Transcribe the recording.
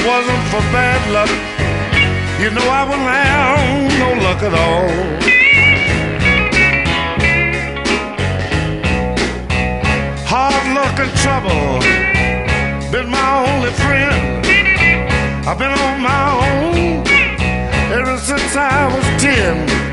wasn't for bad luck, you know I wouldn't have no luck at all. Hard luck and trouble been my only friend. I've been on my own ever since I was 10.